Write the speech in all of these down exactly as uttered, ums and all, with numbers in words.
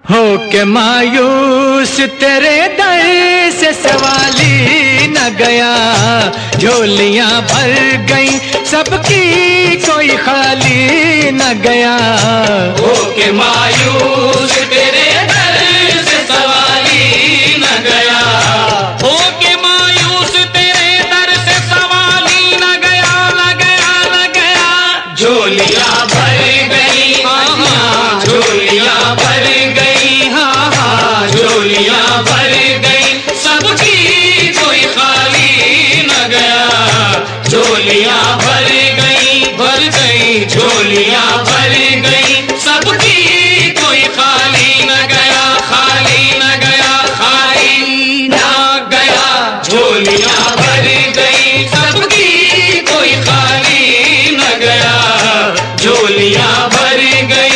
हो के मायूस तेरे दर से सवाली न गया, झोलियां भर गई सबकी कोई खाली न गया। हो के मायूस तेरे दर से सवाली न गया, हो के मायूस तेरे दर से सवाली न गया, न गया न गया। झोलियां भर गई, हाँ झोलियां भर गई, हाँ हाँ झोलियां भर गई सबकी कोई खाली न गया। झोलियां भर गई, भर गई झोलियां भर गई सबकी कोई खाली न गया, खाली न गया, खाली न गया। झोलियां भर गई सबकी कोई खाली न गया, झोलियां भर गई।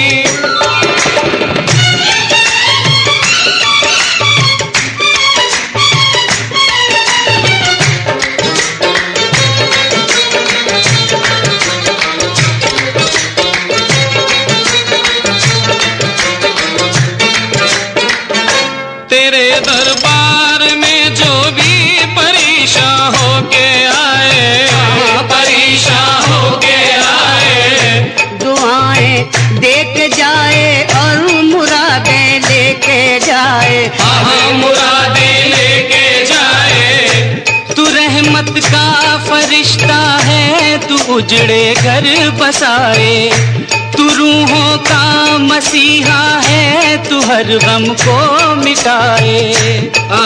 तेरे दरबार में जो भी परेशान होके आए, परेशान होके आए, दुआएं देके जाए और मुरादें लेके जाए, हाँ मुरादें लेके जाए। तू रहमत का फरिश्ता है, तू उजड़े घर बसाए, तू रूहों का मसीहा है, तू हर गम को मिटाए। आ,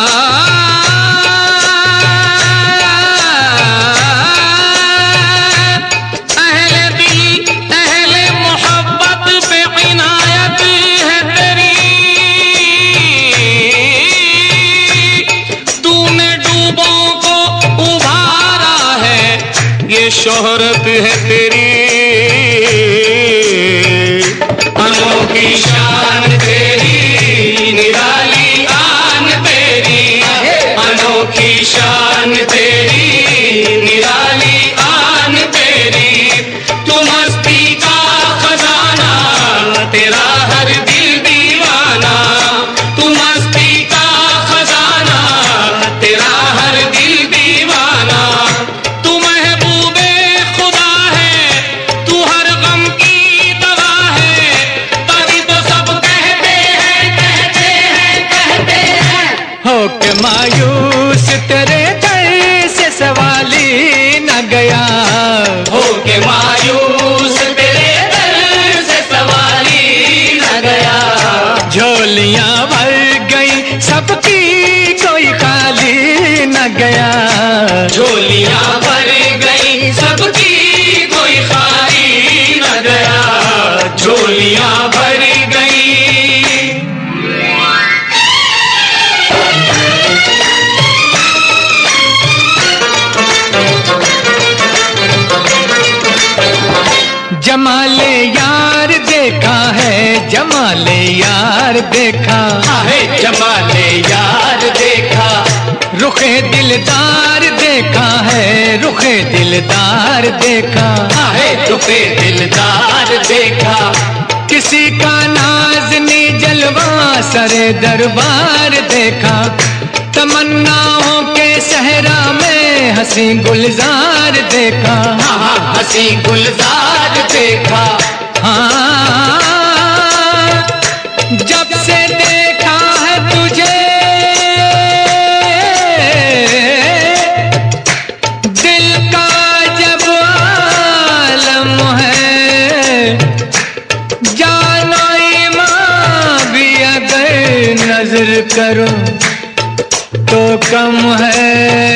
अहले दिल अहले मोहब्बत पे इनायत है तेरी, तूने डूबों को उभारा है, ये शोहरत है तेरी। अनोखी शान तेरी, निराली आन तेरी, अनोखी शान तेरी, निराली आन तेरी। तू मस्ती का खजाना, तेरा हर दिल दीवाना, तू मस्ती का खजाना, तेरा हर दिल दीवाना। तू महबूबे खुदा है, तू हर गम की दवा है, तभी तो सब कहते हैं, कहते हैं, कहते हैं। हो के मायूस तेरे दर से सवाली न गया, हो के मायूस तेरे दर से सवाली न गया। झोलियां भर गई सबकी कोई खाली न गया। झोलियां भर गई सबकी कोई खाली न गया, झोलियां भर गई। जमाले यार देखा है, जमाले यार देखा है, जमाले यार देखा, रुखे दिलदार देखा है, रुखे दिलदार देखा है रुखे दिलदार देखा। किसी का नाज़नी जलवा सरे दरबार देखा, तमन्नाओं के सहरा में हंसी गुलजार देखा, हाँ हंसी गुलजार देखा। हाँ जब से देखा है तुझे दिल का जब आलम है, जानो ईमान भी अगर नजर करो तो कम है।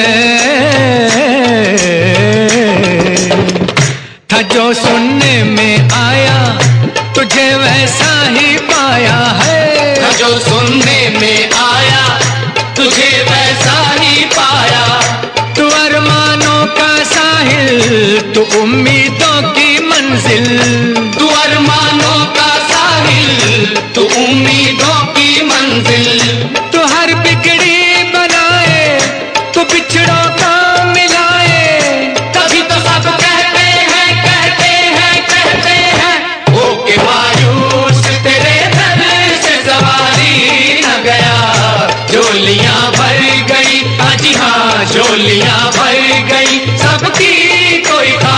था जो सुनने में आया तुझे वैसा ही पाया है, था जो सुनने में आया तुझे वैसा ही पाया। तू अरमानों का साहिल, तू उम्मीदों की मंजिल, तू अरमानों का साहिल, तू उम्मीदों की मंजिल। तू हर बिगड़ी बनाए, तू बिछड़ों का मिलाए, तभी तो सब कहते हैं, कहते हैं, कहते हैं। हो के मायूस तेरे दर भर गई, अजी हाँ झोलियाँ भर गई, सबकी कोई